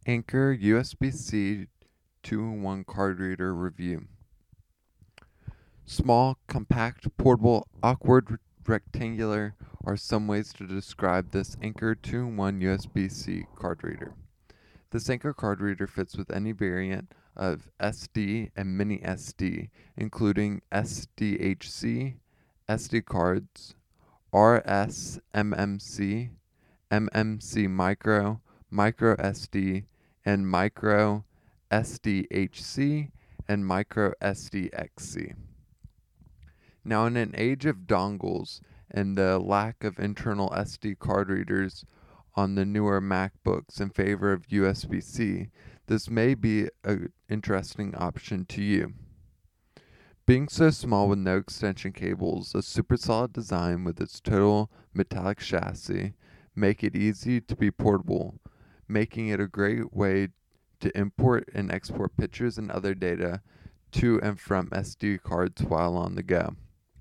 Anker USB-C 2-in-1 card reader review. Small, compact, portable, awkward, rectangular are some ways to describe this Anker 2-in-1 USB-C card reader. This Anker card reader fits with any variant of SD and mini SD, including SDHC, SD cards, RS MMC, MMC Micro, Micro SD, and Micro SDHC and Micro SDXC. Now, in an age of dongles and the lack of internal SD card readers on the newer MacBooks in favor of USB-C, this may be an interesting option to you. Being so small with no extension cables, a super solid design with its total metallic chassis make it easy to be portable, making it a great way to import and export pictures and other data to and from SD cards while on the go.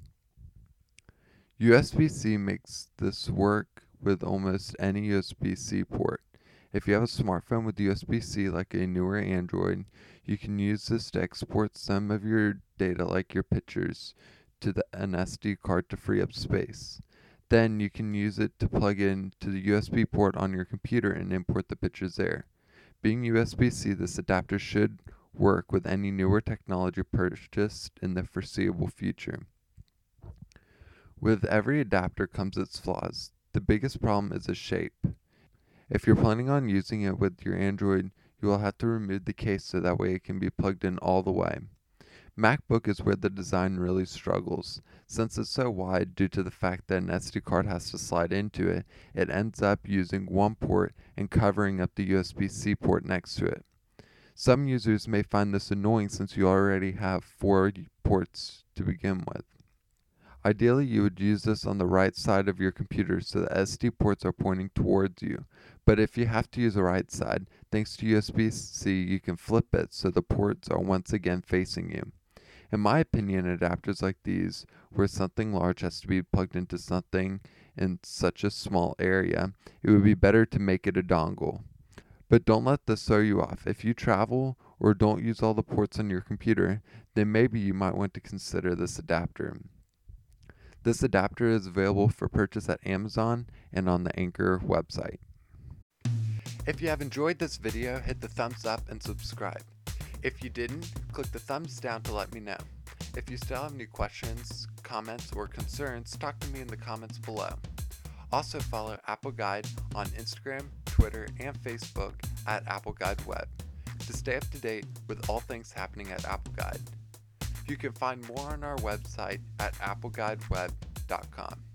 USB-C makes this work with almost any USB-C port. If you have a smartphone with USB-C like a newer Android, you can use this to export some of your data like your pictures to an SD card to free up space. Then you can use it to plug in to the USB port on your computer and import the pictures there. Being USB-C, this adapter should work with any newer technology purchased in the foreseeable future. With every adapter comes its flaws. The biggest problem is its shape. If you're planning on using it with your Android, you will have to remove the case so that way it can be plugged in all the way. MacBook is where the design really struggles. Since it's so wide due to the fact that an SD card has to slide into it, it ends up using one port and covering up the USB-C port next to it. Some users may find this annoying since you already have 4 ports to begin with. Ideally, you would use this on the right side of your computer so the SD ports are pointing towards you. But if you have to use the right side, thanks to USB-C, you can flip it so the ports are once again facing you. In my opinion, adapters like these, where something large has to be plugged into something in such a small area, it would be better to make it a dongle. But don't let this throw you off. If you travel or don't use all the ports on your computer, then maybe you might want to consider this adapter. This adapter is available for purchase at Amazon and on the Anker website. If you have enjoyed this video, hit the thumbs up and subscribe. If you didn't, click the thumbs down to let me know. If you still have any questions, comments, or concerns, talk to me in the comments below. Also follow Apple Guide on Instagram, Twitter, and Facebook at Apple Guide Web to stay up to date with all things happening at Apple Guide. You can find more on our website at appleguideweb.com.